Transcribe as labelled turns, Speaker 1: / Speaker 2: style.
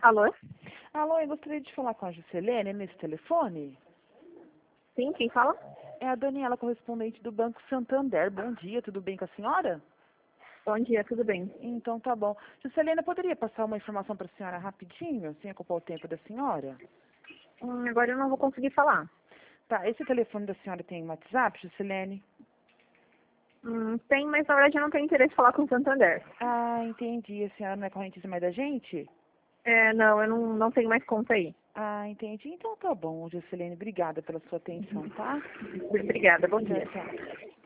Speaker 1: Alô?
Speaker 2: Alô, eu gostaria de falar com a Juscelene nesse telefone.
Speaker 1: Sim, quem fala?
Speaker 2: É a Daniela, correspondente do Banco Santander. Bom dia, tudo bem com a senhora?
Speaker 1: Bom dia, tudo bem?
Speaker 2: Então tá bom. Juscelene, eu poderia passar uma informação para a senhora rapidinho, sem ocupar o tempo da senhora?
Speaker 1: Agora eu não vou conseguir falar.
Speaker 2: Tá, esse telefone da senhora tem WhatsApp, Juscelene?
Speaker 1: Tem, mas na verdade eu não tenho interesse em falar com o Santander.
Speaker 2: Ah, entendi. A senhora não é correntícia mais da gente?
Speaker 1: Não, eu não tenho mais conta aí.
Speaker 2: Ah, entendi. Então tá bom, Juscelene. Obrigada pela sua atenção, tá?
Speaker 1: Obrigada, bom
Speaker 2: Tchau,
Speaker 1: dia.
Speaker 2: tchau.